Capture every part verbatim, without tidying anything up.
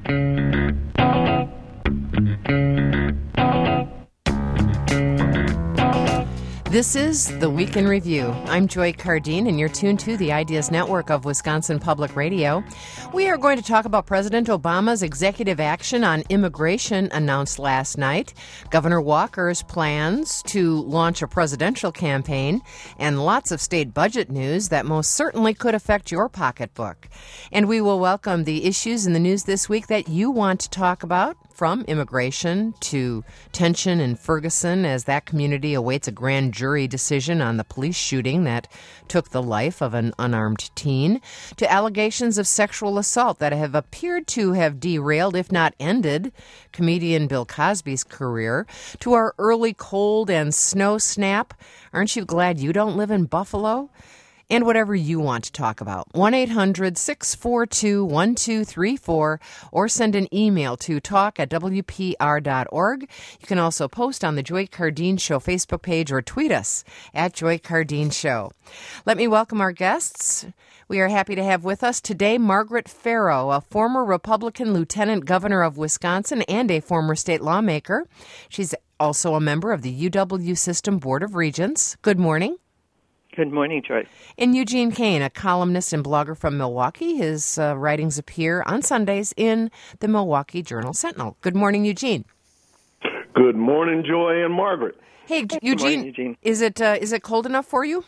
This is The Week in Review. I'm Joy Cardine, and you're tuned to the Ideas Network of Wisconsin Public Radio. We are going to talk about President Obama's executive action on immigration announced last night, Governor Walker's plans to launch a presidential campaign, and lots of state budget news that most certainly could affect your pocketbook. And we will welcome the issues in the news this week that you want to talk about, from immigration to tension in Ferguson as that community awaits a grand jury decision on the police shooting that took the life of an unarmed teen, to allegations of sexual assault that have appeared to have derailed, if not ended, comedian Bill Cosby's career, to our early cold and snow snap. Aren't you glad you don't live in Buffalo? And whatever you want to talk about. one eight hundred six four two one two three four or send an email to talk at w p r dot org. You can also post on the Joy Cardine Show Facebook page or tweet us at Joy Cardine Show. Let me welcome our guests. We are happy to have with us today Margaret Farrow, a former Republican lieutenant governor of Wisconsin and a former state lawmaker. She's also a member of the U W System Board of Regents. Good morning. Good morning, Joyce. And Eugene Kane, a columnist and blogger from Milwaukee. His uh, writings appear on Sundays in the Milwaukee Journal-Sentinel. Good morning, Eugene. Good morning, Joy and Margaret. Hey, Good Eugene, morning, Eugene. Is it uh, is it cold enough for you?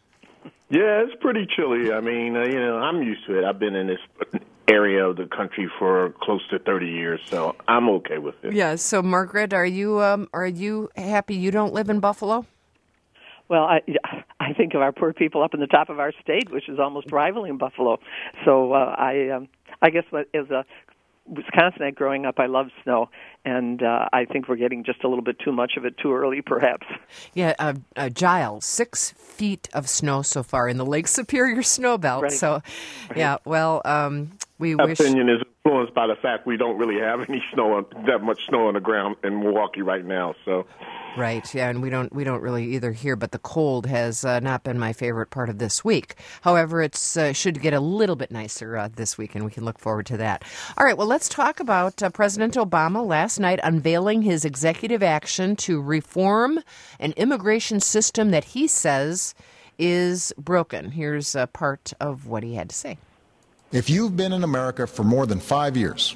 Yeah, it's pretty chilly. I mean, uh, you know, I'm used to it. I've been in this area of the country for close to thirty years, so I'm okay with it. Yeah. So, Margaret, are you um, are you happy you don't live in Buffalo? Well, I, I think of our poor people up in the top of our state, which is almost rivaling Buffalo. So uh, I um, I guess as a Wisconsinite growing up, I love snow, and uh, I think we're getting just a little bit too much of it too early, perhaps. Yeah, uh, uh, Giles, six feet of snow so far in the Lake Superior snow belt. Right. So, right. yeah, well, um, we My wish... opinion is influenced by the fact we don't really have any snow, on, that much snow on the ground in Milwaukee right now, so... Right, yeah, and we don't we don't really either here, but the cold has uh, not been my favorite part of this week. However, it's uh, should get a little bit nicer uh, this week, and we can look forward to that. All right, well, let's talk about uh, President Obama last night unveiling his executive action to reform an immigration system that he says is broken. Here's a part of what he had to say. If you've been in America for more than five years,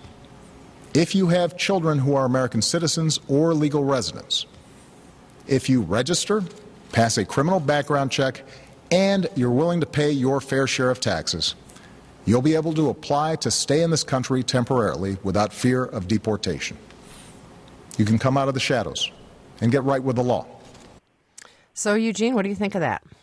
if you have children who are American citizens or legal residents, if you register, pass a criminal background check, and you're willing to pay your fair share of taxes, you'll be able to apply to stay in this country temporarily without fear of deportation. You can come out of the shadows and get right with the law. So, Eugene, what do you think of that?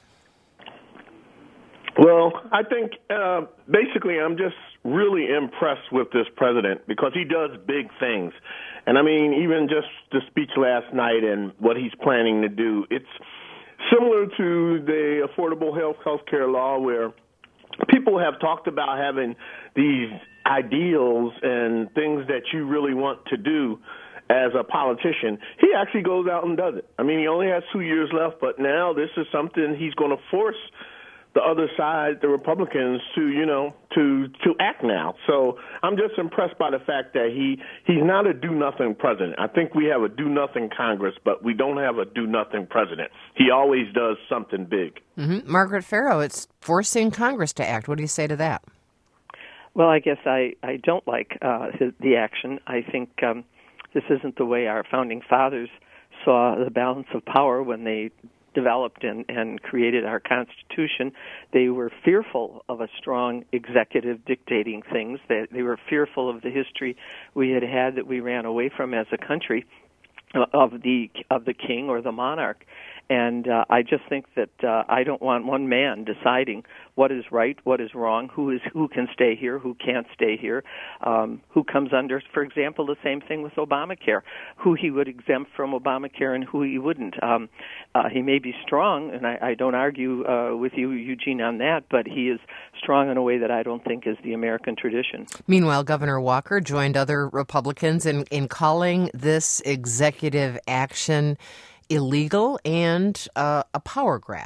Well, I think uh, basically I'm just really impressed with this president because he does big things. And, I mean, even just the speech last night and what he's planning to do, it's similar to the Affordable Health Health Care Law where people have talked about having these ideals and things that you really want to do as a politician. He actually goes out and does it. I mean, he only has two years left, but now this is something he's going to force the other side, the Republicans, to, you know, to to act now. So I'm just impressed by the fact that he, he's not a do-nothing president. I think we have a do-nothing Congress, but we don't have a do-nothing president. He always does something big. Mm-hmm. Margaret Farrow, it's forcing Congress to act. What do you say to that? Well, I guess I, I don't like uh, his, the action. I think um, this isn't the way our founding fathers saw the balance of power when they developed and, and created our Constitution. They were fearful of a strong executive dictating things. They, they were fearful of the history we had had that we ran away from as a country uh, of the of the king or the monarch. And uh, I just think that uh, I don't want one man deciding what is right, what is wrong, who is who can stay here, who can't stay here, um, who comes under, for example, the same thing with Obamacare, who he would exempt from Obamacare and who he wouldn't. Um, uh, he may be strong, and I, I don't argue uh, with you, Eugene, on that, but he is strong in a way that I don't think is the American tradition. Meanwhile, Governor Walker joined other Republicans in, in calling this executive action illegal and uh, a power grab.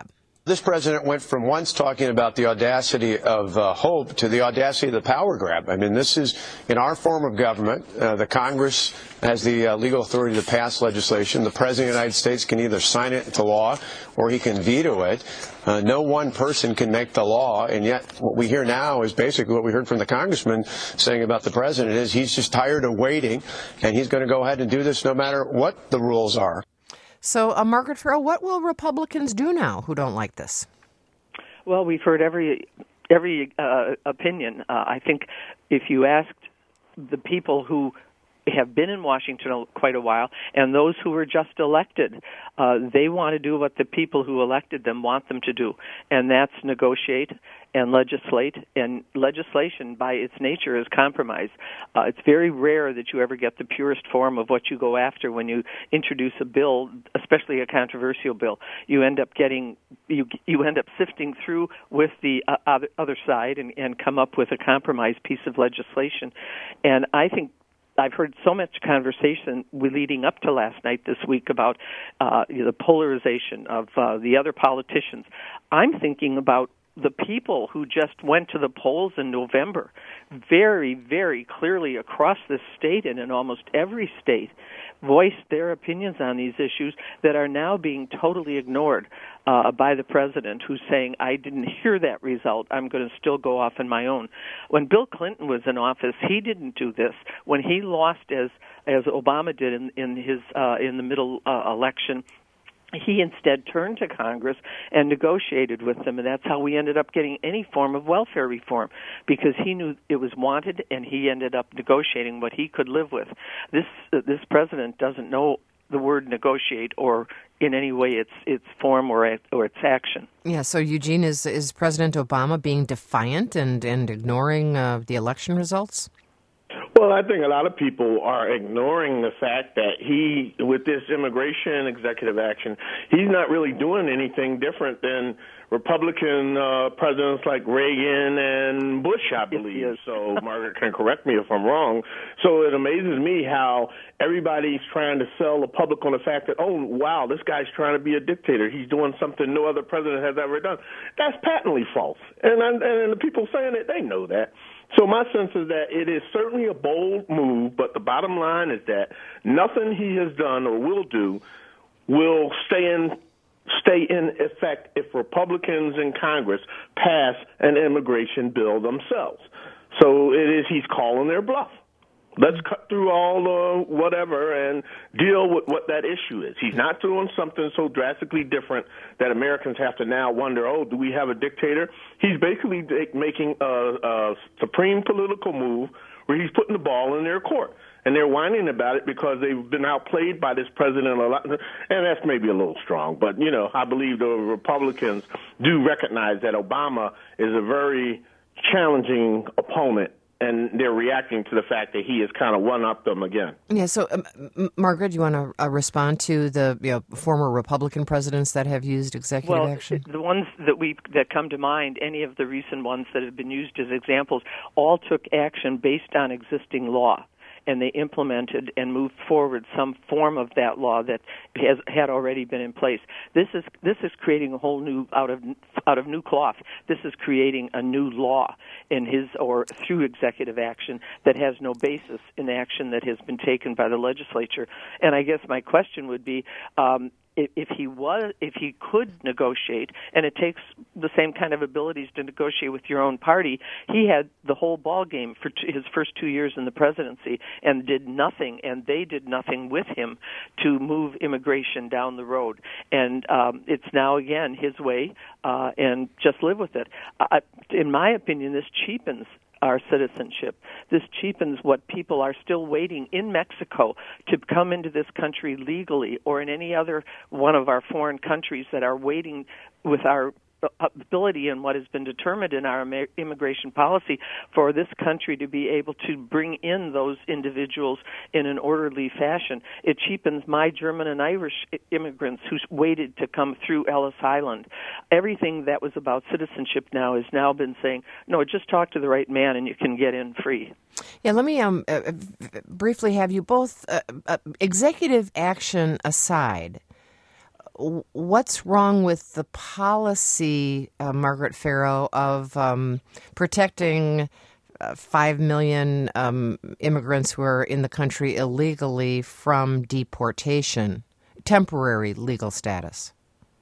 This president went from once talking about the audacity of uh, hope to the audacity of the power grab. I mean, this is, in our form of government, uh, the Congress has the uh, legal authority to pass legislation. The President of the United States can either sign it into law or he can veto it. Uh, no one person can make the law, and yet what we hear now is basically what we heard from the congressman saying about the president is he's just tired of waiting, and he's going to go ahead and do this no matter what the rules are. So, uh, Margaret Farrell, what will Republicans do now who don't like this? Well, we've heard every every uh, opinion. Uh, I think if you asked the people who have been in Washington quite a while, and those who were just elected, uh, they want to do what the people who elected them want them to do, and that's negotiate and legislate, and legislation by its nature is compromise. Uh, it's very rare that you ever get the purest form of what you go after when you introduce a bill, especially a controversial bill. You end up getting, you you end up sifting through with the uh, other, other side and, and come up with a compromise piece of legislation. And I think I've heard so much conversation leading up to last night this week about uh, the polarization of uh, the other politicians. I'm thinking about the people who just went to the polls in November, very, very clearly across this state and in almost every state, voiced their opinions on these issues that are now being totally ignored uh, by the president, who's saying, I didn't hear that result. I'm going to still go off on my own. When Bill Clinton was in office, he didn't do this. When he lost as as Obama did in, in his uh, in the middle uh, election, he instead turned to Congress and negotiated with them, and that's how we ended up getting any form of welfare reform, because he knew it was wanted, and he ended up negotiating what he could live with. This uh, this president doesn't know the word negotiate or in any way its its form or or its action. Yeah, so Eugene, is is President Obama being defiant and, and ignoring uh, the election results? Well, I think a lot of people are ignoring the fact that he, with this immigration executive action, he's not really doing anything different than Republican uh, presidents like Reagan and Bush, I believe. So Margaret can correct me if I'm wrong. So it amazes me how everybody's trying to sell the public on the fact that, oh, wow, this guy's trying to be a dictator. He's doing something no other president has ever done. That's patently false. And, and the people saying it, they know that. So my sense is that it is certainly a bold move, but the bottom line is that nothing he has done or will do will stay in stay in effect if Republicans in Congress pass an immigration bill themselves. So it is he's calling their bluff. Let's cut through all the whatever and deal with what that issue is. He's not doing something so drastically different that Americans have to now wonder, oh, do we have a dictator? He's basically making a, a supreme political move where he's putting the ball in their court. And they're whining about it because they've been outplayed by this president a lot. And that's maybe a little strong. But, you know, I believe the Republicans do recognize that Obama is a very challenging opponent, and they're reacting to the fact that he has kind of one-upped them again. Yeah, so, um, M- Margaret, you want to uh, respond to the you know, former Republican presidents that have used executive well, action? The ones that we that come to mind, any of the recent ones that have been used as examples, all took action based on existing law, and they implemented and moved forward some form of that law that has had already been in place. This is this is creating a whole new out of out of new cloth. This is creating a new law in his or through executive action that has no basis in action that has been taken by the legislature. And I guess my question would be, um, If, if he was, if he could negotiate, and it takes the same kind of abilities to negotiate with your own party, he had the whole ball game for t- his first two years in the presidency and did nothing, and they did nothing with him to move immigration down the road. And um, it's now again his way, uh, and just live with it. I, in my opinion, this cheapens our citizenship. This cheapens what people are still waiting in Mexico to come into this country legally, or in any other one of our foreign countries that are waiting with our ability and what has been determined in our immigration policy for this country to be able to bring in those individuals in an orderly fashion. It cheapens my German and Irish immigrants who waited to come through Ellis Island. Everything that was about citizenship now has now been saying, no, just talk to the right man and you can get in free. Yeah, let me um, uh, briefly have you both, uh, uh, executive action aside, what's wrong with the policy, uh, Margaret Farrow, of um, protecting uh, five million um, immigrants who are in the country illegally from deportation, temporary legal status?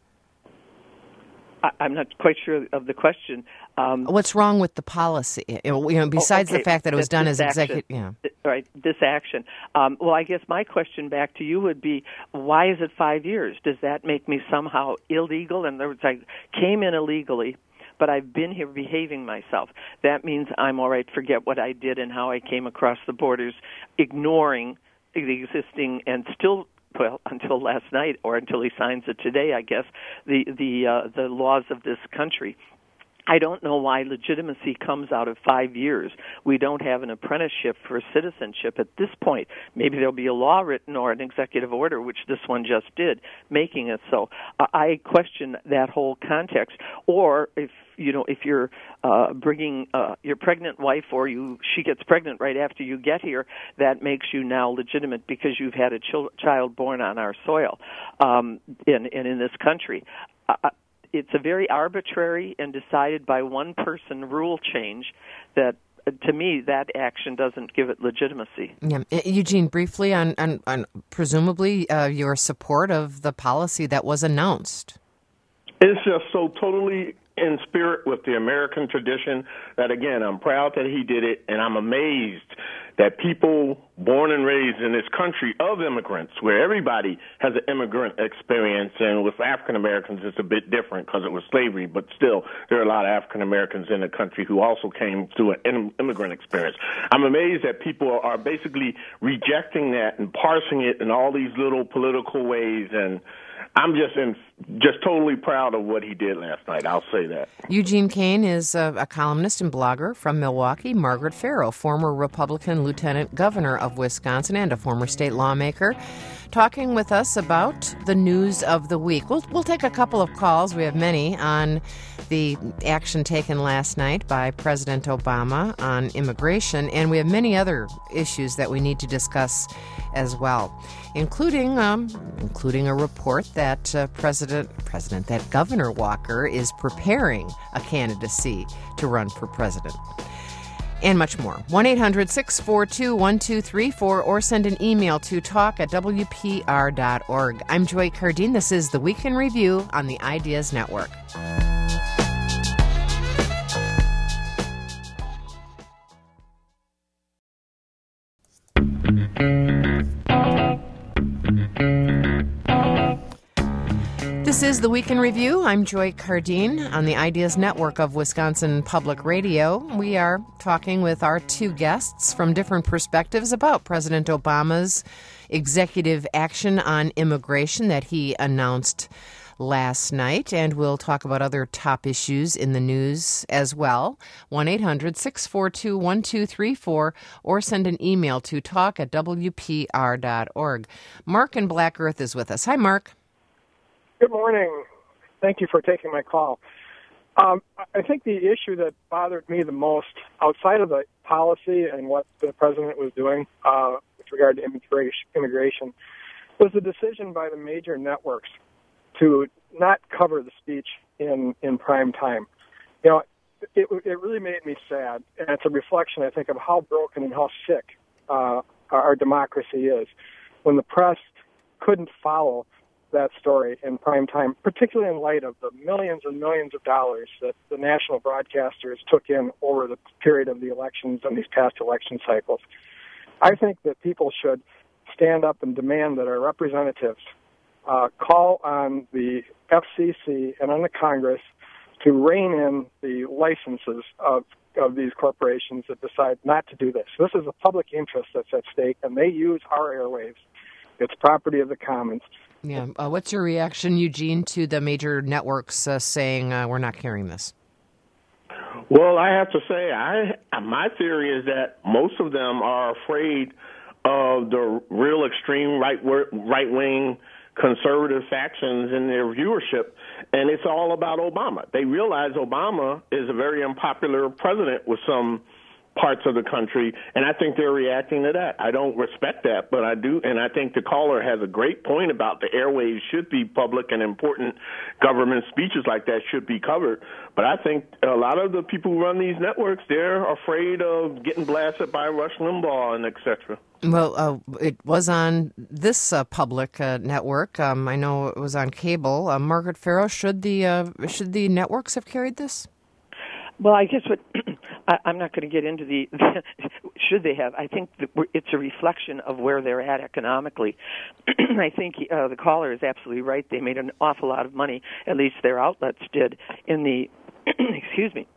I, I'm not quite sure of the question. Um, What's wrong with the policy? You know, you know besides oh, okay. the fact that it was this, done this as executive. Yeah. Yeah. Right, this action. Um, well, I guess my question back to you would be, why is it five years? Does that make me somehow illegal? In other words, I came in illegally, but I've been here behaving myself. That means I'm all right, forget what I did and how I came across the borders, ignoring the existing and still, well, until last night or until he signs it today, I guess, the the uh, the laws of this country. I don't know why legitimacy comes out of five years. We don't have an apprenticeship for citizenship at this point. Maybe there'll be a law written or an executive order, which this one just did, making it so. Uh, I question that whole context. Or if you know, if you're uh, bringing uh, your pregnant wife, or you she gets pregnant right after you get here, that makes you now legitimate because you've had a ch- child born on our soil, um, and, and in this country. Uh, It's a very arbitrary and decided by one person rule change that, uh, to me, that action doesn't give it legitimacy. Yeah. Eugene, briefly on, on, on presumably uh, your support of the policy that was announced. It's just so totally in spirit with the American tradition that, again, I'm proud that he did it, and I'm amazed that people born and raised in this country of immigrants, where everybody has an immigrant experience, and with African Americans it's a bit different because it was slavery, but still there are a lot of African Americans in the country who also came through an immigrant experience. I'm amazed that people are basically rejecting that and parsing it in all these little political ways, and I'm just in, just totally proud of what he did last night. I'll say that. Eugene Kane is a, a columnist and blogger from Milwaukee. Margaret Farrow, former Republican lieutenant governor of Wisconsin and a former state lawmaker, talking with us about the news of the week. We'll, we'll take a couple of calls. We have many on the action taken last night by President Obama on immigration, and we have many other issues that we need to discuss as well, including um, including a report that uh, President President that Governor Walker is preparing a candidacy to run for president. And much more. one eight hundred six four two one two three four or send an email to talk at w p r dot org. I'm Joy Cardine. This is the Week in Review on the Ideas Network. This is the Week in Review. I'm Joy Cardine on the Ideas Network of Wisconsin Public Radio. We are talking with our two guests from different perspectives about President Obama's executive action on immigration that he announced last night, and we'll talk about other top issues in the news as well. one eight hundred six four two one two three four or send an email to talk at w p r dot org. Mark in Black Earth is with us. Hi, Mark. Good morning. Thank you for taking my call. Um, I think the issue that bothered me the most, outside of the policy and what the president was doing uh, with regard to immigration, was the decision by the major networks to not cover the speech in, in prime time. You know, it, it really made me sad, and it's a reflection, I think, of how broken and how sick uh, our democracy is. When the press couldn't follow that story in prime time, particularly in light of the millions and millions of dollars that the national broadcasters took in over the period of the elections and these past election cycles. I think that people should stand up and demand that our representatives uh, call on the F C C and on the Congress to rein in the licenses of, of these corporations that decide not to do this. This is a public interest that's at stake, and they use our airwaves. It's property of the commons. Yeah. Uh, what's your reaction, Eugene, to the major networks uh, saying uh, we're not carrying this? Well, I have to say, I my theory is that most of them are afraid of the real extreme right right wing conservative factions in their viewership, and it's all about Obama. They realize Obama is a very unpopular president with some parts of the country, and I think they're reacting to that. I don't respect that, but I do, and I think the caller has a great point about the airwaves should be public and important government speeches like that should be covered. But I think a lot of the people who run these networks, they're afraid of getting blasted by Rush Limbaugh and et cetera. Well, uh, it was on this uh, public uh, network. Um, I know it was on cable. Uh, Margaret Farrow, should the uh, should the networks have carried this? Well, I guess what I, I'm not going to get into the should they have. I think that we're, it's a reflection of where they're at economically. I think uh, the caller is absolutely right. They made an awful lot of money, at least their outlets did, in the excuse me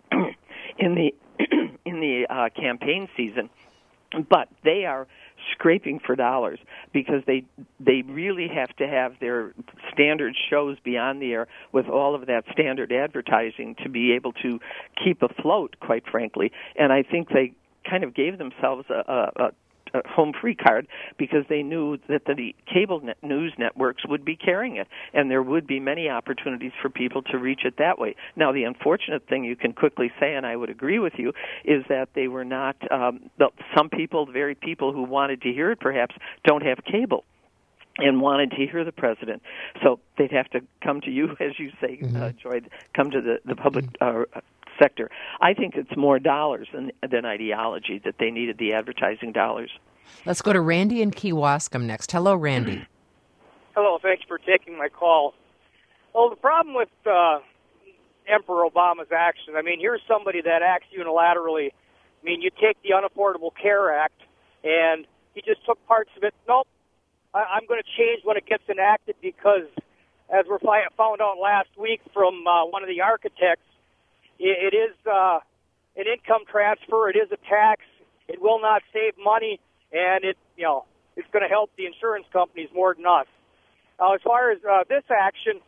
in the in the uh, campaign season. But they are scraping for dollars because they they really have to have their standard shows beyond the air with all of that standard advertising to be able to keep afloat, quite frankly. And I think they kind of gave themselves a, a, a home free card because they knew that the cable net news networks would be carrying it, and there would be many opportunities for people to reach it that way. Now, the unfortunate thing you can quickly say, and I would agree with you, is that they were not, um, some people, the very people who wanted to hear it perhaps, don't have cable and wanted to hear the president. So they'd have to come to you, as you say, mm-hmm. uh, Joy, come to the, the public uh, sector. I think it's more dollars than, than ideology, that they needed the advertising dollars. Let's go to Randy in Kewaskum next. Hello, Randy. Hello, thanks for taking my call. Well, the problem with uh, Emperor Obama's actions, I mean, here's somebody that acts unilaterally. I mean, you take the Unaffordable Care Act, and he just took parts of it. Nope, I, I'm going to change when it gets enacted because, as we found out last week from uh, one of the architects, it is uh, an income transfer. It is a tax. It will not save money, and it, you know, it's going to help the insurance companies more than us. Uh, as far as uh, this action,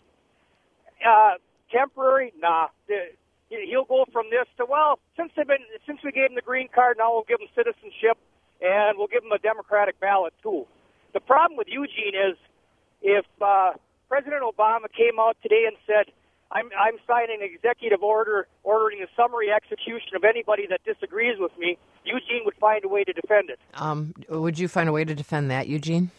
uh, temporary, nah. He'll go from this to, well, since they've been, since we gave him the green card, now we'll give him citizenship, and we'll give him a Democratic ballot too. The problem with Eugene is, if uh, President Obama came out today and said, I'm, I'm signing an executive order ordering the summary execution of anybody that disagrees with me, Eugene would find a way to defend it. Um, would you find a way to defend that, Eugene?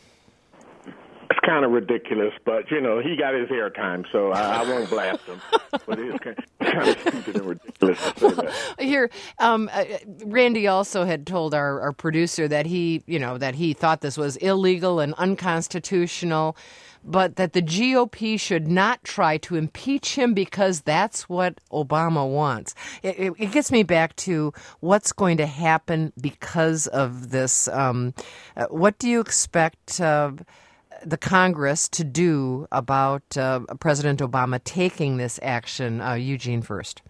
It's kind of ridiculous, but, you know, he got his airtime, so I, I won't blast him. But it is kind of, kind of stupid and ridiculous to say that. Here, um, uh, Randy also had told our, our producer that he, you know, that he thought this was illegal and unconstitutional, but that the G O P should not try to impeach him because that's what Obama wants. It, it, it gets me back to what's going to happen because of this. Um, uh, what do you expect uh, the Congress to do about uh, President Obama taking this action? Uh, Eugene first.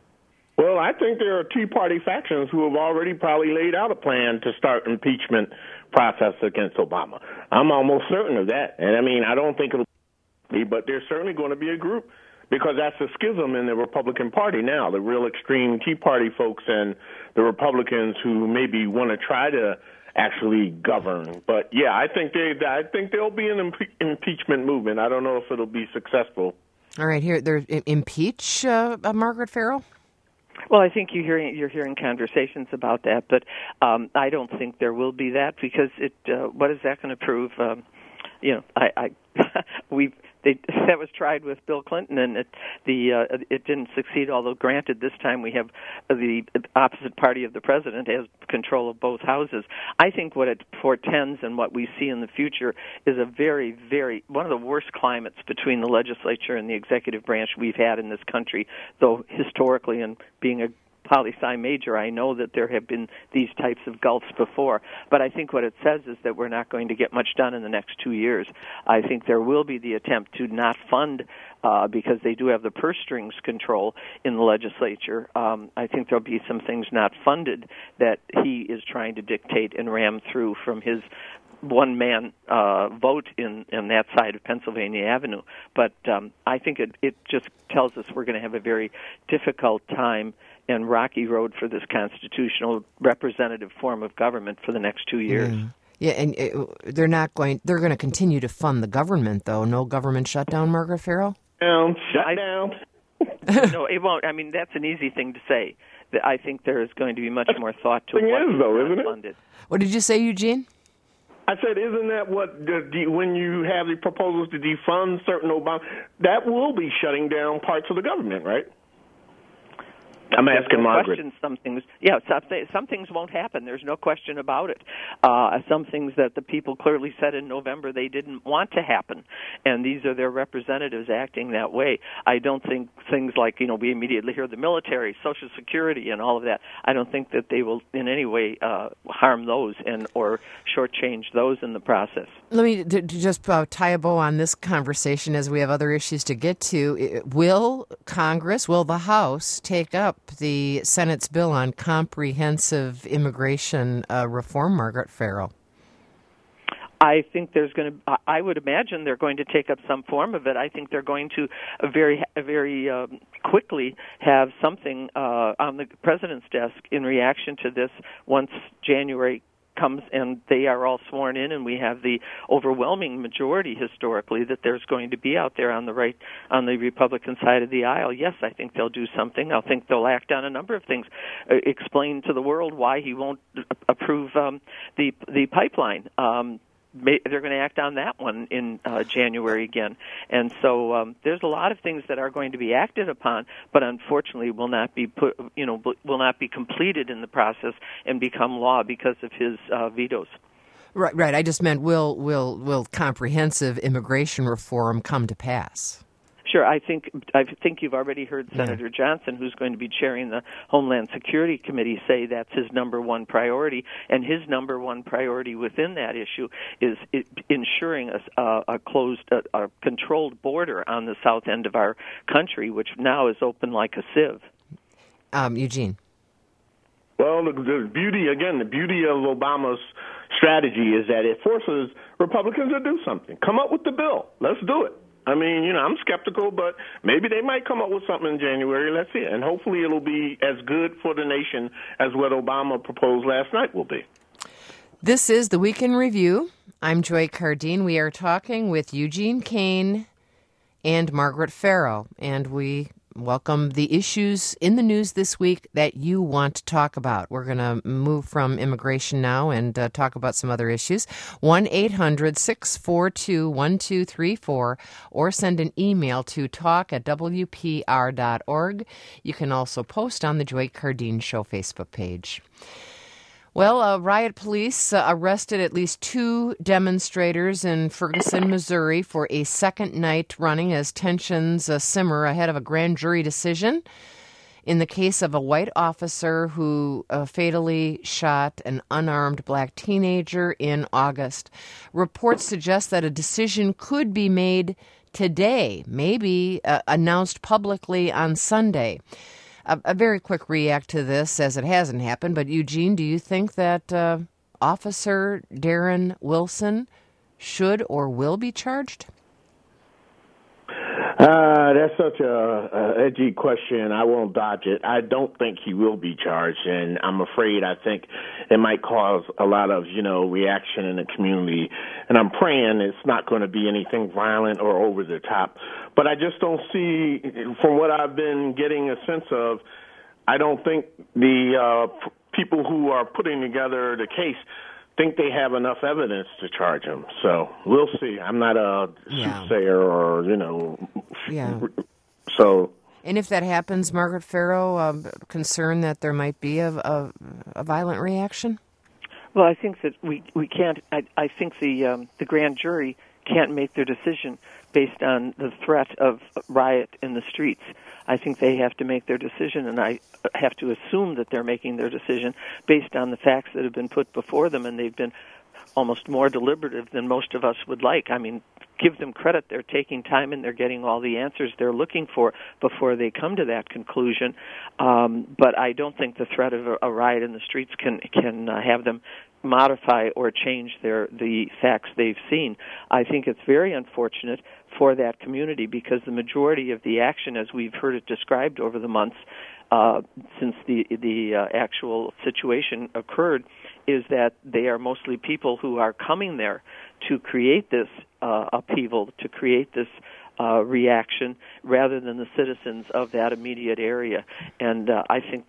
Well, I think there are Tea Party factions who have already probably laid out a plan to start impeachment process against Obama. I'm almost certain of that. And, I mean, I don't think it'll be, but there's certainly going to be a group, because that's a schism in the Republican Party now, the real extreme Tea Party folks and the Republicans who maybe want to try to actually govern. But, yeah, I think they, I think there'll be an impe- impeachment movement. I don't know if it'll be successful. All right, here, there, impeach uh, uh, Margaret Farrow? Well, I think you're hearing you're hearing conversations about that, but um, I don't think there will be that, because it. Uh, what is that going to prove? Um, you know, I, I we they that was tried with Bill Clinton, and it the uh, it didn't succeed. Although, granted, this time we have the opposite party of the president has control of both houses. I think what it portends and what we see in the future is a very, very one of the worst climates between the legislature and the executive branch we've had in this country. Though historically, and being a poli-sci major, I know that there have been these types of gulfs before, but I think what it says is that we're not going to get much done in the next two years. I think there will be the attempt to not fund, uh, because they do have the purse strings control in the legislature. Um, I think there'll be some things not funded that he is trying to dictate and ram through from his one-man uh, vote in, in that side of Pennsylvania Avenue. But um, I think it, it just tells us we're going to have a very difficult time and rocky road for this constitutional representative form of government for the next two years. Yeah, yeah and it, they're not going. They're going to continue to fund the government, though. No government shutdown, Margaret Farrow? Down, shut I, down. No, it won't. I mean, that's an easy thing to say. I think there is going to be much more thought to Thing what is, though, isn't it? funded. What did you say, Eugene? I said, isn't that what the, the, when you have the proposals to defund certain Obama, that will be shutting down parts of the government, right? I'm asking no Margaret. Question, some things, yeah, some, some things won't happen. There's no question about it. Uh, some things that the people clearly said in November they didn't want to happen, and these are their representatives acting that way. I don't think things like, you know, we immediately hear the military, Social Security, and all of that. I don't think that they will in any way uh, harm those and or shortchange those in the process. Let me d- d- just uh, tie a bow on this conversation as we have other issues to get to. Will Congress, will the House take up the Senate's bill on comprehensive immigration uh, reform, Margaret Farrell? I think there's going to. I would imagine they're going to take up some form of it. I think they're going to very, very um, quickly have something uh, on the president's desk in reaction to this once January comes and they are all sworn in, and we have the overwhelming majority historically that there's going to be out there on the right, on the Republican side of the aisle. Yes, I think they'll do something. I think they'll act on a number of things. Uh, explain to the world why he won't approve um, the the pipeline. Um, They're going to act on that one in uh, January again. And so um, there's a lot of things that are going to be acted upon, but unfortunately will not be put, you know, will not be completed in the process and become law because of his uh, vetoes. Right, right. I just meant will will will comprehensive immigration reform come to pass? Sure. I think I think you've already heard Senator yeah. Johnson, who's going to be chairing the Homeland Security Committee, say that's his number one priority, and his number one priority within that issue is it, ensuring a, a, a closed, a, a controlled border on the south end of our country, which now is open like a sieve. Um, Eugene. Well, the, the beauty, again, the beauty of Obama's strategy is that it forces Republicans to do something. Come up with the bill. Let's do it. I mean, you know, I'm skeptical, but maybe they might come up with something in January. Let's see. And hopefully it'll be as good for the nation as what Obama proposed last night will be. This is the Week in Review. I'm Joy Cardine. We are talking with Eugene Kane and Margaret Farrell, and we welcome the issues in the news this week that you want to talk about. We're going to move from immigration now and uh, talk about some other issues. one eight hundred six four two one two three four or send an email to talk at w p r dot org. You can also post on the Joy Cardine Show Facebook page. Well, uh, riot police uh, arrested at least two demonstrators in Ferguson, Missouri for a second night running as tensions uh, simmer ahead of a grand jury decision in the case of a white officer who uh, fatally shot an unarmed black teenager in August. Reports suggest that a decision could be made today, maybe uh, announced publicly on Sunday. A, a very quick react to this, as it hasn't happened, but Eugene, do you think that uh, Officer Darren Wilson should or will be charged? Uh, that's such a, a edgy question. I won't dodge it. I don't think he will be charged, and I'm afraid I think it might cause a lot of, you know, reaction in the community. And I'm praying it's not going to be anything violent or over the top. But I just don't see, from what I've been getting a sense of, I don't think the uh, people who are putting together the case think they have enough evidence to charge him. So we'll see. I'm not a yeah. soothsayer or, you know. Yeah. So. And if that happens, Margaret Farrell, uh, concerned that there might be a, a, a violent reaction? Well, I think that we, we can't, I, I think the um, the grand jury can't make their decision based on the threat of riot in the streets. I think they have to make their decision, and I have to assume that they're making their decision based on the facts that have been put before them, and they've been almost more deliberative than most of us would like. I mean, give them credit. They're taking time, and they're getting all the answers they're looking for before they come to that conclusion. Um, but I don't think the threat of a, a riot in the streets can can uh, have them modify or change their the facts they've seen. I think it's very unfortunate for that community because the majority of the action, as we've heard it described over the months uh, since the the uh, actual situation occurred, is that they are mostly people who are coming there to create this uh, upheaval, to create this uh, reaction, rather than the citizens of that immediate area. And uh, I think that's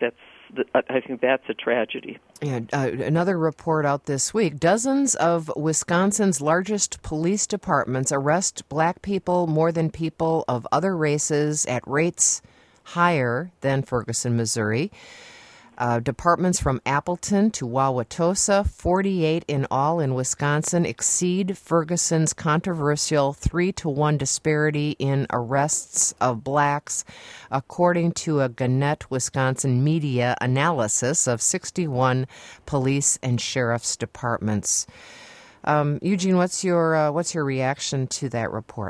the, I think that's a tragedy. And uh, another report out this week: dozens of Wisconsin's largest police departments arrest black people more than people of other races at rates higher than Ferguson, Missouri. Uh, departments from Appleton to Wauwatosa, forty-eight in all in Wisconsin, exceed Ferguson's controversial three to one disparity in arrests of blacks, according to a Gannett, Wisconsin media analysis of sixty-one police and sheriff's departments. Um, Eugene, what's your uh, what's your reaction to that report?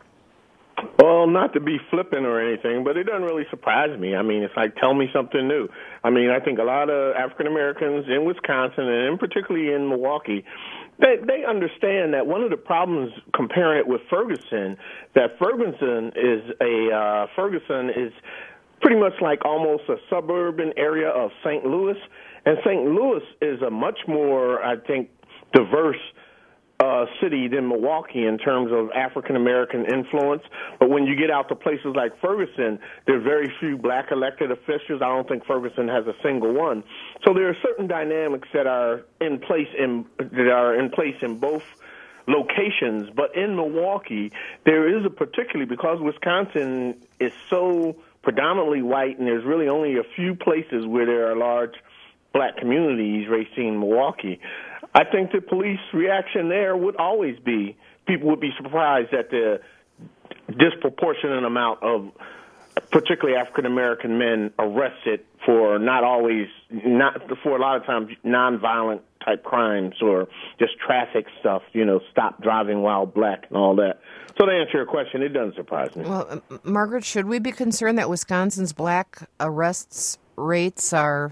Well, not to be flippant or anything, but it doesn't really surprise me. I mean, it's like, tell me something new. I mean, I think a lot of African Americans in Wisconsin, and in particularly in Milwaukee, they they understand that one of the problems comparing it with Ferguson, that Ferguson is a uh, Ferguson is pretty much like almost a suburban area of Saint Louis, and Saint Louis is a much more, I think, diverse Uh, city than Milwaukee in terms of African-American influence. But when you get out to places like Ferguson, there are very few black elected officials. I don't think Ferguson has a single one. So there are certain dynamics that are in place in that are in place in both locations. But in Milwaukee, there is a particularly, because Wisconsin is so predominantly white and there's really only a few places where there are large black communities, Racine, Milwaukee, I think the police reaction there would always be, people would be surprised at the disproportionate amount of particularly African-American men arrested for not always, not for a lot of times, nonviolent type crimes or just traffic stuff, you know, stop driving while black and all that. So to answer your question, it doesn't surprise me. Well, uh, Margaret, should we be concerned that Wisconsin's black arrests rates are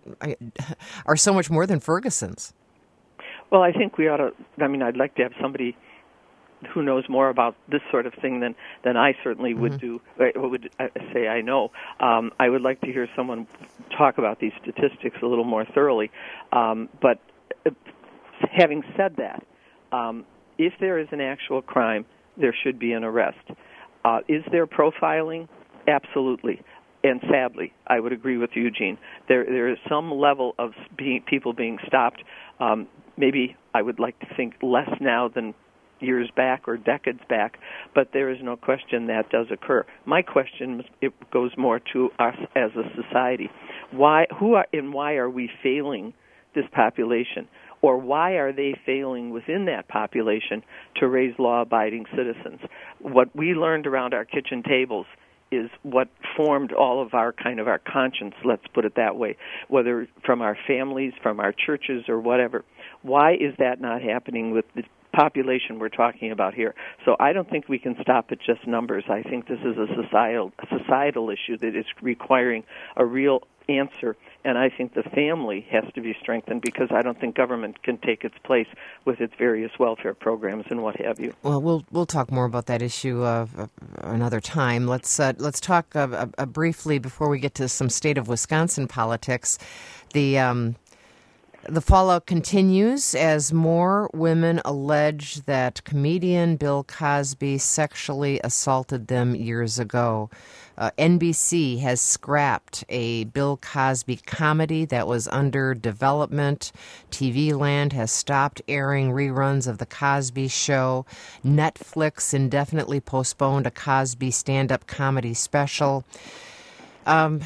are so much more than Ferguson's? Well, I think we ought to, I mean, I'd like to have somebody who knows more about this sort of thing than, than I certainly would mm-hmm. do, or would say I know. Um, I would like to hear someone talk about these statistics a little more thoroughly. Um, but having said that, um, if there is an actual crime, there should be an arrest. Uh, is there profiling? Absolutely. And sadly, I would agree with Eugene. There, there is some level of being, people being stopped. Um, maybe I would like to think less now than years back or decades back, but there is no question that does occur. My question, it goes more to us as a society. Why, who are, and why are we failing this population? Or why are they failing within that population to raise law-abiding citizens? What we learned around our kitchen tables is what formed all of our kind of our conscience, let's put it that way, whether from our families, from our churches, or whatever. Why is that not happening with the population we're talking about here? So I don't think we can stop at just numbers. I think this is a societal, a societal issue that is requiring a real answer, and I think the family has to be strengthened, because I don't think government can take its place with its various welfare programs and what have you. Well, we'll we'll talk more about that issue uh, another time. Let's uh, let's talk uh, uh, briefly before we get to some state of Wisconsin politics. The um, The fallout continues as more women allege that comedian Bill Cosby sexually assaulted them years ago. Uh, N B C has scrapped a Bill Cosby comedy that was under development. T V Land has stopped airing reruns of The Cosby Show. Netflix indefinitely postponed a Cosby stand-up comedy special. Um...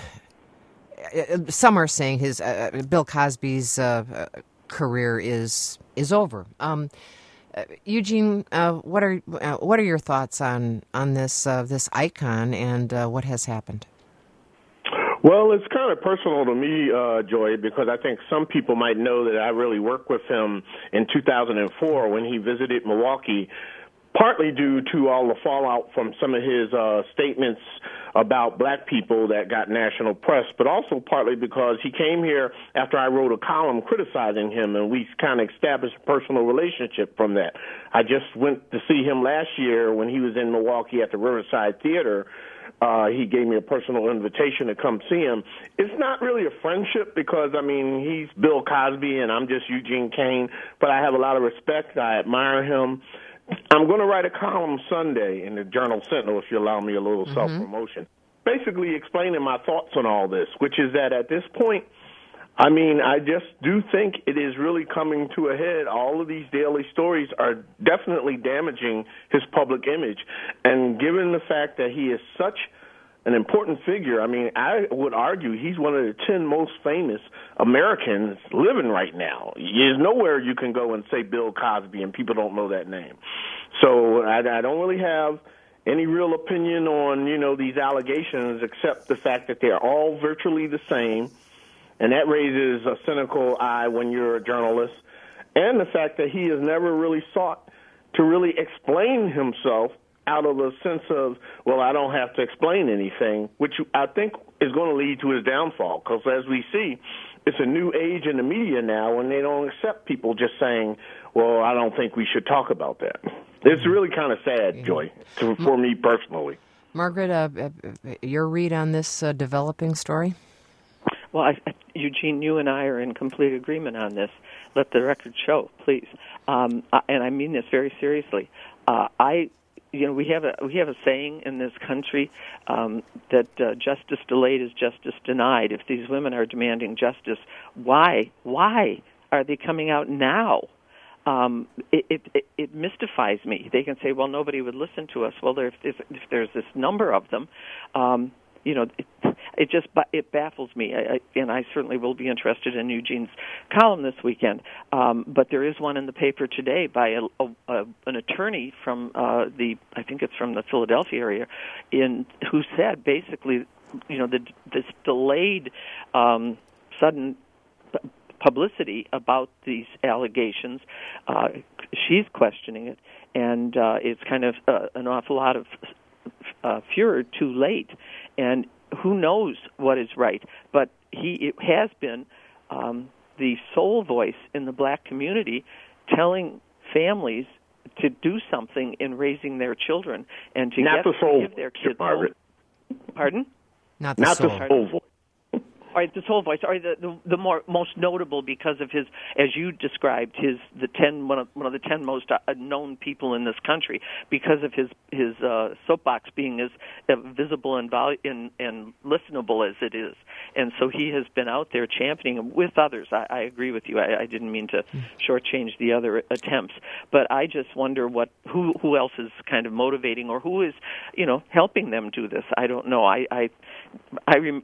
Some are saying his uh, Bill Cosby's uh, career is is over. Um, uh, Eugene, uh, what are uh, what are your thoughts on on this uh, this icon and uh, what has happened? Well, it's kind of personal to me, uh, Joy, because I think some people might know that I really worked with him in two thousand four when he visited Milwaukee, partly due to all the fallout from some of his uh, statements about black people that got national press, but also partly because he came here after I wrote a column criticizing him, and we kind of established a personal relationship from that. I just went to see him last year when he was in Milwaukee at the Riverside Theater. Uh, he gave me a personal invitation to come see him. It's not really a friendship because, I mean, he's Bill Cosby and I'm just Eugene Kane, but I have a lot of respect. I admire him. I'm going to write a column Sunday in the Journal Sentinel, if you allow me a little mm-hmm. self-promotion. basically explaining my thoughts on all this, which is that at this point, I mean, I just do think it is really coming to a head. All of these daily stories are definitely damaging his public image. And given the fact that he is such an important figure, I mean, I would argue he's one of the ten most famous Americans living right now. There's nowhere you can go and say Bill Cosby and people don't know that name. So I, I don't really have any real opinion on, you know, these allegations except the fact that they're all virtually the same. And that raises a cynical eye when you're a journalist. And the fact that he has never really sought to really explain himself out of a sense of, well, I don't have to explain anything, which I think is going to lead to his downfall. Because as we see, it's a new age in the media now, and they don't accept people just saying, well, I don't think we should talk about that. It's really kind of sad, Joy, to, for me personally. Margaret, uh, your read on this uh, developing story? Well, I, Eugene, you and I are in complete agreement on this. Let the record show, please. Um, and I mean this very seriously. Uh, I, you know, we have a we have a saying in this country um, that uh, justice delayed is justice denied. If these women are demanding justice, why why are they coming out now? Um, it, it, it, it mystifies me. They can say, well, nobody would listen to us. Well, there, if, if there's this number of them, um, you know, it, it just it baffles me, I, I, and I certainly will be interested in Eugene's column this weekend. Um, but there is one in the paper today by a, a, a, an attorney from uh, the, I think it's from the Philadelphia area, in who said basically, you know, the, this delayed, um, sudden publicity about these allegations. Uh, she's questioning it, and uh, it's kind of uh, an awful lot of uh, furor too late. And who knows what is right? But he it has been um, the sole voice in the black community telling families to do something in raising their children and to Not get the soul, give their kids. Margaret. Pardon? Not the Not soul. the soul voice. All right, this whole voice. All right, the, the the more most notable because of his, as you described, his the ten one of one of the ten most uh, known people in this country because of his his uh, soapbox being as uh, visible and, vol- and and listenable as it is, and so he has been out there championing with others. I, I agree with you. I, I didn't mean to shortchange the other attempts, but I just wonder what who who else is kind of motivating or who is, you know, helping them do this. I don't know. I I I. Rem-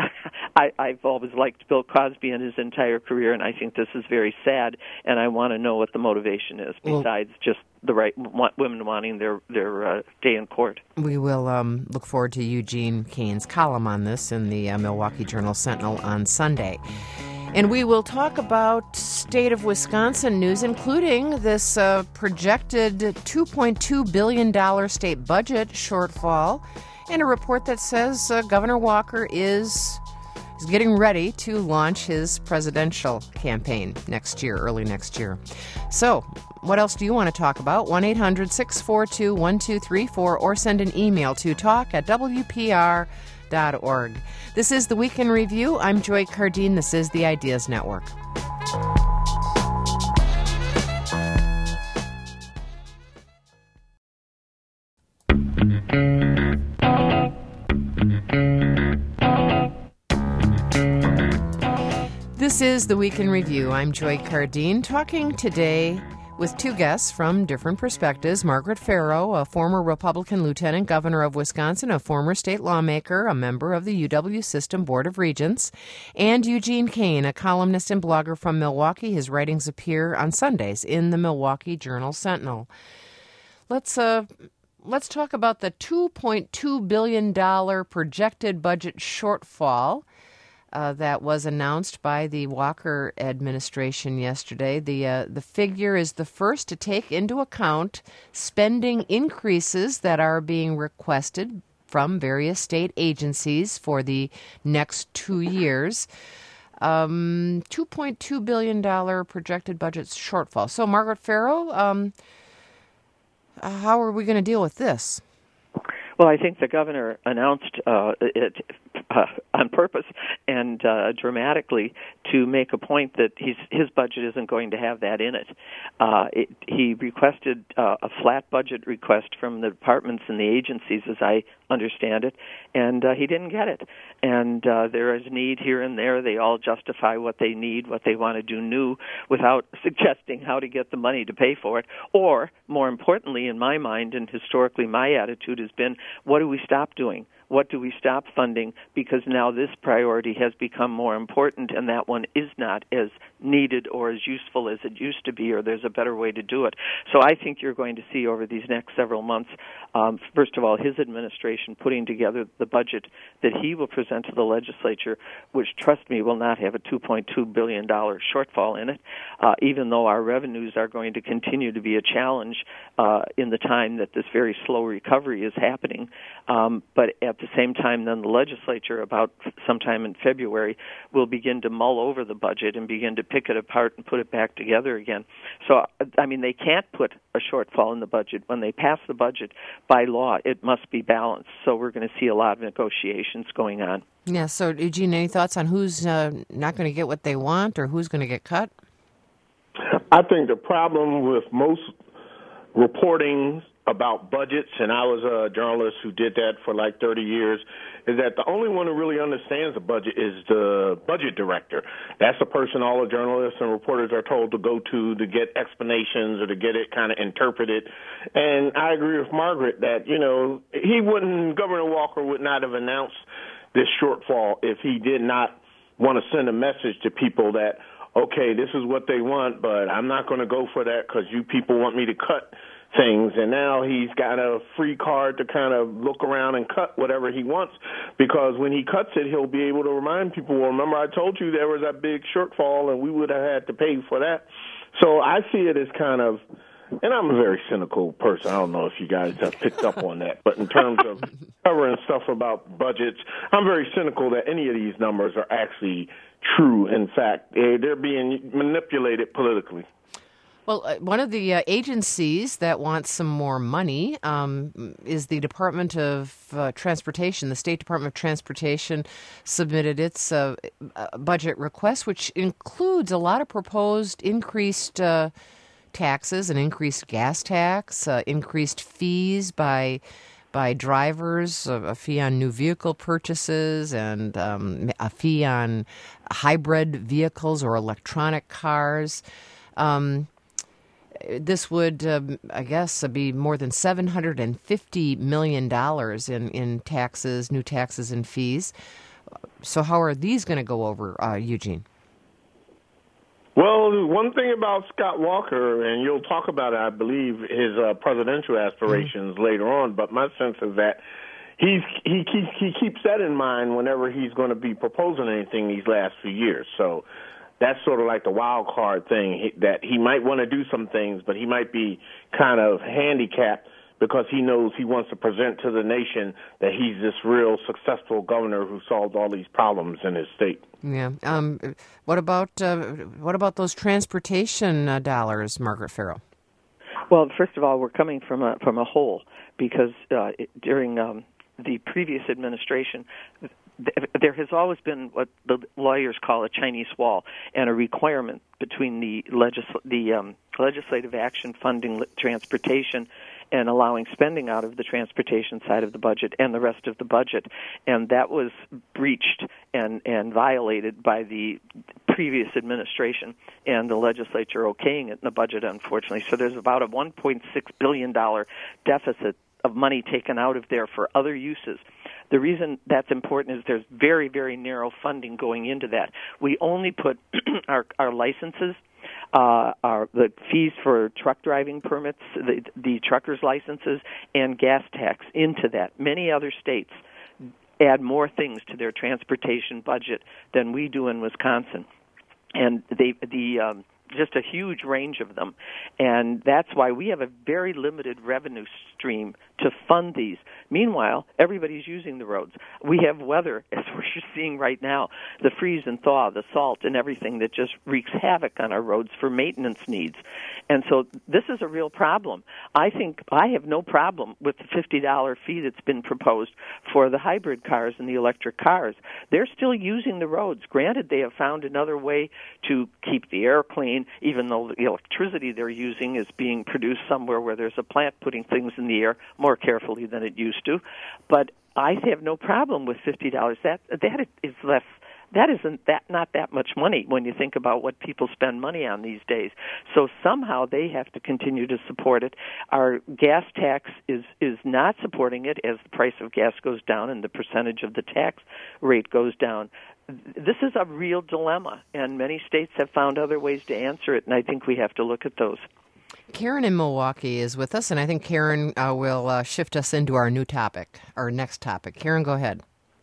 I, I've always liked Bill Cosby and his entire career, and I think this is very sad, and I want to know what the motivation is besides well, just the right want, women wanting their, their uh, day in court. We will um, look forward to Eugene Kane's column on this in the uh, Milwaukee Journal-Sentinel on Sunday. And we will talk about state of Wisconsin news, including this uh, projected two point two billion dollars state budget shortfall, and a report that says uh, Governor Walker is is getting ready to launch his presidential campaign next year, early next year. So, what else do you want to talk about? one eight hundred six four two one two three four or send an email to talk at w p r dot org. This is the Week in Review. I'm Joy Cardine. This is the Ideas Network. This is the Week in Review. I'm Joy Cardine, talking today with two guests from different perspectives. Margaret Farrow, a former Republican lieutenant governor of Wisconsin, a former state lawmaker, a member of the U W System Board of Regents, and Eugene Kane, a columnist and blogger from Milwaukee. His writings appear on Sundays in the Milwaukee Journal-Sentinel. Let's uh, let's talk about the two point two billion dollars projected budget shortfall Uh, that was announced by the Walker administration yesterday. The uh, the figure is the first to take into account spending increases that are being requested from various state agencies for the next two years. Um, two point two billion dollars projected budget shortfall. So, Margaret Farrow, um, how are we going to deal with this? Well, I think the governor announced uh, it uh, on purpose and uh, dramatically to make a point that he's, his budget isn't going to have that in it. Uh, it he requested uh, a flat budget request from the departments and the agencies, as I understand it, and uh, he didn't get it. And uh, there is need here and there. They all justify what they need, what they want to do new, without suggesting how to get the money to pay for it. Or, more importantly, in my mind, and historically my attitude has been, what do we stop doing? What do we stop funding? Because now this priority has become more important, and that one is not as needed or as useful as it used to be, or there's a better way to do it. So I think you're going to see over these next several months, um, first of all, his administration putting together the budget that he will present to the legislature, which, trust me, will not have a two point two billion dollars shortfall in it, uh, even though our revenues are going to continue to be a challenge uh, in the time that this very slow recovery is happening. Um, but at the same time, then the legislature, about sometime in February, will begin to mull over the budget and begin to pick it apart and put it back together again. So, I mean, they can't put a shortfall in the budget. When they pass the budget, by law, it must be balanced. So we're going to see a lot of negotiations going on. Yeah, so, Eugene, any thoughts on who's uh, not going to get what they want or who's going to get cut? I think the problem with most reporting about budgets, and I was a journalist who did that for like thirty years, is that the only one who really understands the budget is the budget director. That's the person all the journalists and reporters are told to go to to get explanations or to get it kind of interpreted. And I agree with Margaret that, you know, he wouldn't, Governor Walker would not have announced this shortfall if he did not want to send a message to people that, okay, this is what they want, but I'm not going to go for that because you people want me to cut things. And now he's got a free card to kind of look around and cut whatever he wants, because when he cuts it, he'll be able to remind people, well, remember I told you there was that big shortfall and we would have had to pay for that. So I see it as kind of, and I'm a very cynical person. I don't know if you guys have picked up on that, but in terms of covering stuff about budgets, I'm very cynical that any of these numbers are actually true. In fact, they're being manipulated politically. Well, uh, one of the uh, agencies that wants some more money um, is the Department of uh, Transportation. The State Department of Transportation submitted its uh, budget request, which includes a lot of proposed increased uh, taxes, an increased gas tax, uh, increased fees by by drivers, a fee on new vehicle purchases, and um, a fee on hybrid vehicles or electronic cars. Um, This would, um, I guess, be more than seven hundred fifty million dollars in, in taxes, new taxes and fees. So how are these going to go over, uh, Eugene? Well, one thing about Scott Walker, and you'll talk about it, I believe, his uh, presidential aspirations mm-hmm. later on, but my sense is that he's, he, keeps, he keeps that in mind whenever he's going to be proposing anything these last few years. So that's sort of like the wild card thing, that he might want to do some things, but he might be kind of handicapped because he knows he wants to present to the nation that he's this real successful governor who solved all these problems in his state. Yeah. Um, what about uh, what about those transportation uh, dollars, Margaret Farrell? Well, first of all, we're coming from a from a hole because uh, it, during um, the previous administration, there has always been what the lawyers call a Chinese wall and a requirement between the legisl- the um, legislative action funding transportation and allowing spending out of the transportation side of the budget and the rest of the budget. And that was breached and, and violated by the previous administration and the legislature okaying it in the budget, unfortunately. So there's about a one point six billion dollars deficit of money taken out of there for other uses. The reason that's important is there's very, very narrow funding going into that. We only put our, our licenses, uh, our the fees for truck driving permits, the, the truckers' licenses, and gas tax into that. Many other states add more things to their transportation budget than we do in Wisconsin, and they the um, just a huge range of them. And that's why we have a very limited revenue stream to fund these. Meanwhile, everybody's using the roads. We have weather, as we're seeing right now, the freeze and thaw, the salt and everything that just wreaks havoc on our roads for maintenance needs. And so this is a real problem. I think I have no problem with the fifty dollars fee that's been proposed for the hybrid cars and the electric cars. They're still using the roads. Granted, they have found another way to keep the air clean, even though the electricity they're using is being produced somewhere where there's a plant putting things in the air more carefully than it used to. But I have no problem with fifty dollars. That that is less. That isn't that not that much money when you think about what people spend money on these days. So somehow they have to continue to support it. Our gas tax is is not supporting it as the price of gas goes down and the percentage of the tax rate goes down. This is a real dilemma, and many states have found other ways to answer it, and I think we have to look at those. Karen in Milwaukee is with us, and I think Karen uh, will uh, shift us into our new topic, our next topic. Karen, go ahead.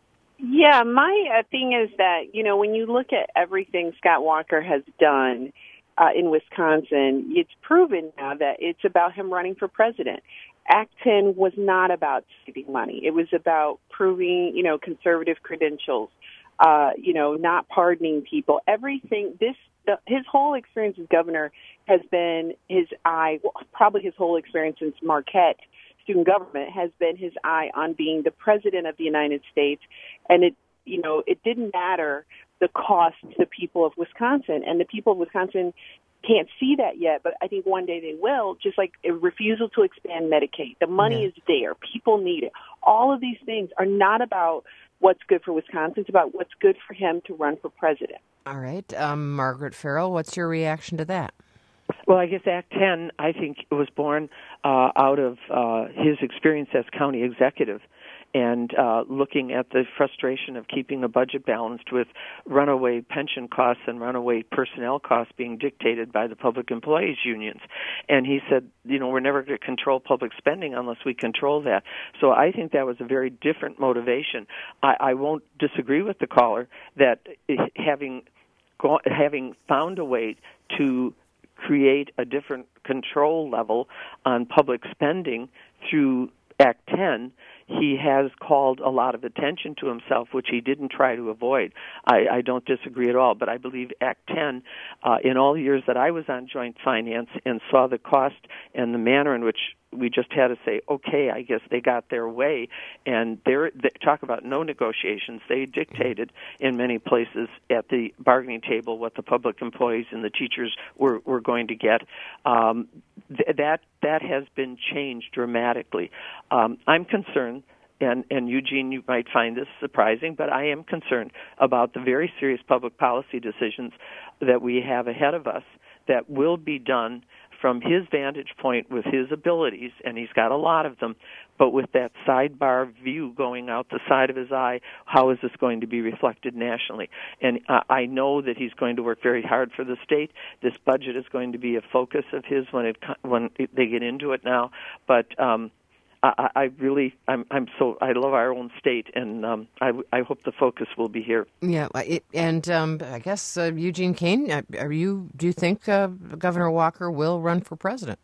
Yeah, my uh, thing is that, you know, when you look at everything Scott Walker has done uh, in Wisconsin, it's proven now that it's about him running for president. Act ten was not about saving money. It was about proving, you know, conservative credentials, uh, you know, not pardoning people. Everything, this, the, his whole experience as governor has been his eye, well, probably his whole experience since Marquette student government has been his eye on being the president of the United States. And it, you know, it didn't matter the cost to the people of Wisconsin. And the people of Wisconsin can't see that yet, but I think one day they will, just like a refusal to expand Medicaid. The money yeah. is there. People need it. All of these things are not about what's good for Wisconsin. It's about what's good for him to run for president. All right. Um, Margaret Farrell, what's your reaction to that? Well, I guess Act ten, I think, was born uh, out of uh, his experience as county executive and uh, looking at the frustration of keeping a budget balanced with runaway pension costs and runaway personnel costs being dictated by the public employees unions. And he said, you know, we're never going to control public spending unless we control that. So I think that was a very different motivation. I, I won't disagree with the caller that having go, having found a way to create a different control level on public spending through Act ten, he has called a lot of attention to himself, which he didn't try to avoid. I, I don't disagree at all, but I believe Act ten, uh, in all the years that I was on joint finance and saw the cost and the manner in which we just had to say, okay, I guess they got their way, and they're, they talk about no negotiations. They dictated in many places at the bargaining table what the public employees and the teachers were, were going to get. Um, th- that that has been changed dramatically. Um, I'm concerned, and, and Eugene, you might find this surprising, but I am concerned about the very serious public policy decisions that we have ahead of us that will be done from his vantage point with his abilities, and he's got a lot of them, but with that sidebar view going out the side of his eye, how is this going to be reflected nationally? And uh, I know that he's going to work very hard for the state. This budget is going to be a focus of his when it when they get into it now, but um, I, I really, I'm, I'm so, I love our own state, and um, I, I hope the focus will be here. Yeah, it, and um, I guess uh, Eugene Kane, are you? Do you think uh, Governor Walker will run for president?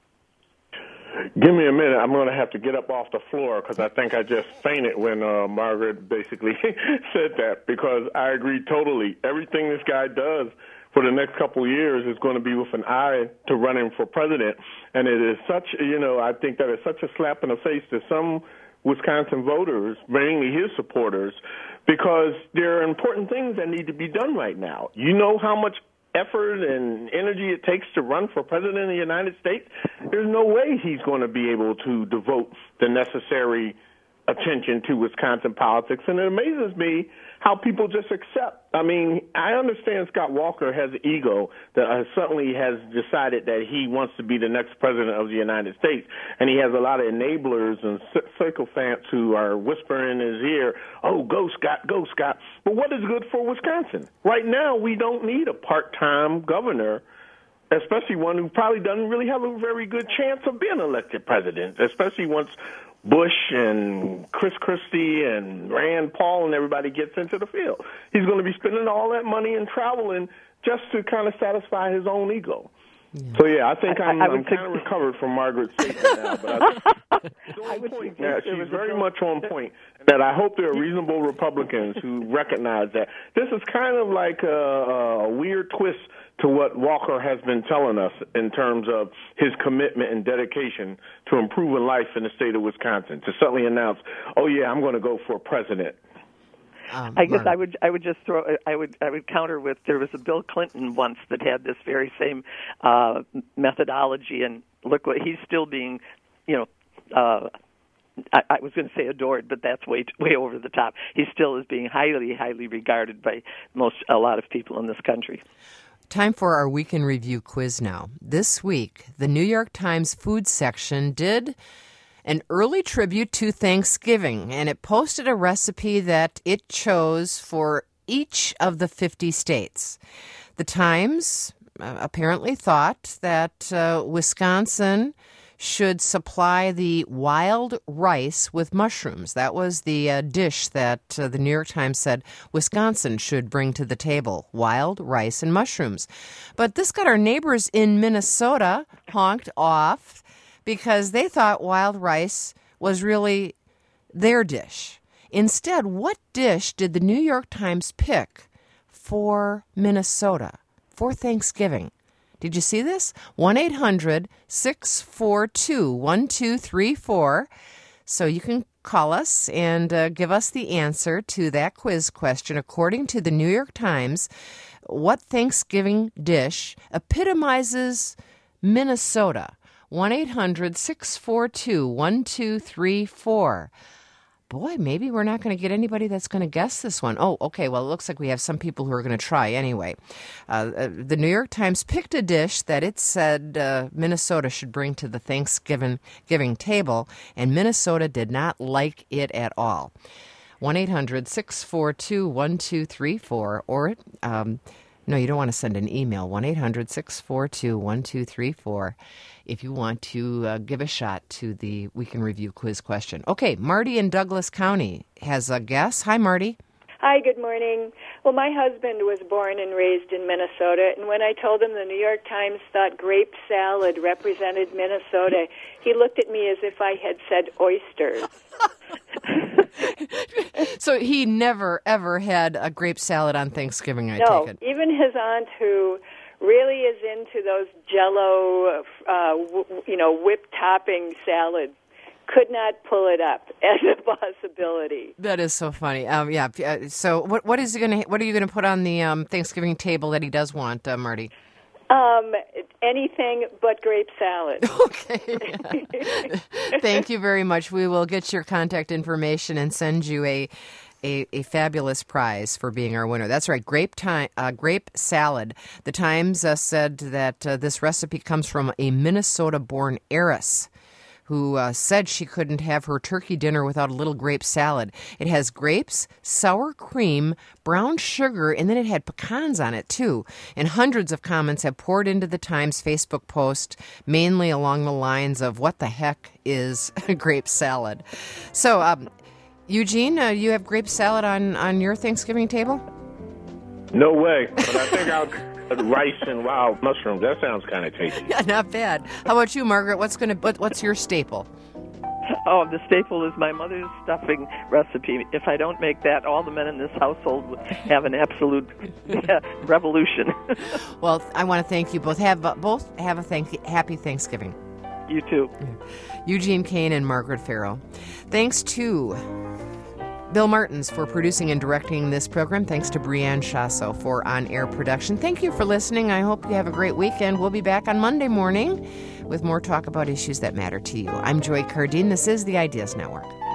Give me a minute. I'm going to have to get up off the floor because I think I just fainted when uh, Margaret basically said that, because I agree totally. Everything this guy does for the next couple of years is going to be with an eye to running for president. And it is such, you know, I think that is such a slap in the face to some Wisconsin voters, mainly his supporters, because there are important things that need to be done right now. You know how much effort and energy it takes to run for president of the United States? There's no way he's going to be able to devote the necessary attention to Wisconsin politics, and it amazes me how people just accept. I mean, I understand Scott Walker has an ego that uh, certainly has decided that he wants to be the next president of the United States, and he has a lot of enablers and sycophants who are whispering in his ear, oh, go Scott, go Scott. But what is good for Wisconsin? Right now, we don't need a part-time governor, especially one who probably doesn't really have a very good chance of being elected president, especially once Bush and Chris Christie and Rand Paul and everybody gets into the field. He's going to be spending all that money and traveling just to kind of satisfy his own ego. So, yeah, I think I, I'm, I I'm kind of recovered from Margaret's statement now. But I think she's I on would point. suggest Now. there She's was a very bill- much on point. That I hope there are reasonable Republicans who recognize that. This is kind of like a, a weird twist to what Walker has been telling us in terms of his commitment and dedication to improving life in the state of Wisconsin, to suddenly announce, oh, yeah, I'm going to go for president. Um, I guess Margaret. I would I would just throw I would I would counter with there was a Bill Clinton once that had this very same uh, methodology, and look what he's still being, you know. Uh, I, I was going to say adored, but that's way way over the top. He still is being highly highly regarded by most a lot of people in this country. Time for our Week in Review quiz now. This week, the New York Times food section did an early tribute to Thanksgiving, and it posted a recipe that it chose for each of the fifty states. The Times uh, apparently thought that uh, Wisconsin should supply the wild rice with mushrooms. That was the uh, dish that uh, the New York Times said Wisconsin should bring to the table, wild rice and mushrooms. But this got our neighbors in Minnesota honked off because they thought wild rice was really their dish. Instead, what dish did the New York Times pick for Minnesota for Thanksgiving? Did you see this? one eight hundred six four two one two three four. So you can call us and uh, give us the answer to that quiz question. According to the New York Times, what Thanksgiving dish epitomizes Minnesota? one eight hundred six four two one two three four. Boy, maybe we're not going to get anybody that's going to guess this one. Oh, okay, well, it looks like we have some people who are going to try anyway. Uh, the New York Times picked a dish that it said uh, Minnesota should bring to the Thanksgiving giving table, and Minnesota did not like it at all. one eight hundred six four two one two three four, or, um, no, you don't want to send an email, one eight hundred six four two one two three four. If you want to uh, give a shot to the Week in Review quiz question. Okay, Marty in Douglas County has a guess. Hi, Marty. Hi, good morning. Well, my husband was born and raised in Minnesota, and when I told him the New York Times thought grape salad represented Minnesota, he looked at me as if I had said oysters. So he never, ever had a grape salad on Thanksgiving, I no, take it. Even his aunt, who really is into those Jell-O, uh, w- you know, whipped topping salads, could not pull it up as a possibility. That is so funny. Um, yeah. Uh, so what what is he going to what are you going to put on the um, Thanksgiving table that he does want, uh, Marty? Um, anything but grape salad. Okay. Thank you very much. We will get your contact information and send you a A, a fabulous prize for being our winner. That's right, grape time, uh, grape salad. The Times uh, said that uh, this recipe comes from a Minnesota-born heiress who uh, said she couldn't have her turkey dinner without a little grape salad. It has grapes, sour cream, brown sugar, and then it had pecans on it, too. And hundreds of comments have poured into the Times Facebook post, mainly along the lines of, what the heck is grape salad? So, um, Eugene, uh, you have grape salad on, on your Thanksgiving table? No way, but I think I'll rice and wild mushrooms. That sounds kind of tasty. Yeah, not bad. How about you, Margaret? What's gonna what, what's your staple? Oh, the staple is my mother's stuffing recipe. If I don't make that, all the men in this household would have an absolute revolution. Well, I want to thank you both. Have uh, both have a thank- happy Thanksgiving. You too. Eugene Kane and Margaret Farrell. Thanks to Bill Martins for producing and directing this program. Thanks to Brianne Shasso for on-air production. Thank you for listening. I hope you have a great weekend. We'll be back on Monday morning with more talk about issues that matter to you. I'm Joy Cardine. This is the Ideas Network.